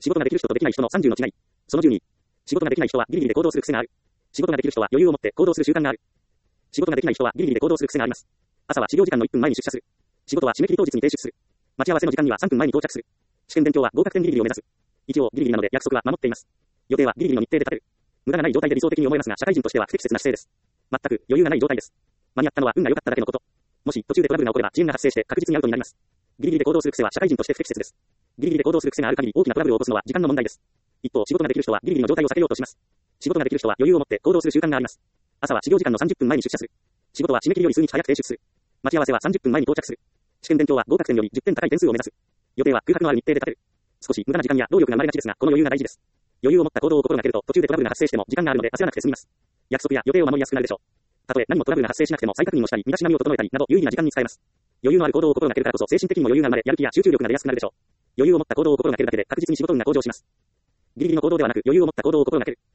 仕事ができる人とできない人の30の違い。その12。仕事ができない人はギリギリで行動する癖がある。仕事ができる人は余裕を持って行動する習慣がある。仕事ができない人はギリギリで行動する癖があります。朝は始業時間の1分前に出社する。仕事は締め切り当日に提出する。待ち合わせの時間には3分前に到着する。試験勉強は合格点ギリギリを目指す。一応ギリギリなので約束は守っています。予定はギリギリの日程で立てる。無駄がない状態で理想的に思えますが、社会人としては不適切な姿勢です。全く余裕がない状態です。間に合ったのは運が良かっただけのこと。もし途中でトラブルが起これば遅延が発生して確実にアウトになります。ギリギリで行動する癖は社会人として不適切です。ギリギリで行動する癖がある限り大きなトラブルを起こすのは時間の問題です。一方、仕事ができる人はギリギリの状態を避けようとします。仕事ができる人は余裕を持って行動する習慣があります。朝は始業時間の30分前に出社する。仕事は締め切りより数日早く提出する。待ち合わせは30分前に到着する。試験勉強は合格点より10点高い点数を目指す。予定は空白のある日程で立てる。少し無駄な時間や労力が生まれがちですが、この余裕が大事です。余裕を持った行動を心がけると途中でトラブルが発生しても時間があるので焦らなくて済みます。約束や予定を守りやすくなるでしょう。たとえ何もトラブルが発生しなくても再確認をしたり、身だしなみを整えたりなど有意義な時間に使えます。余裕のある行動を心がけるからこそ精神的にも余裕が生まれ、やる気や集中力が出やすくなるでしょう。余裕を持った行動を心がけるだけで確実に仕事運が向上します。ギリギリの行動ではなく余裕を持った行動を心がける。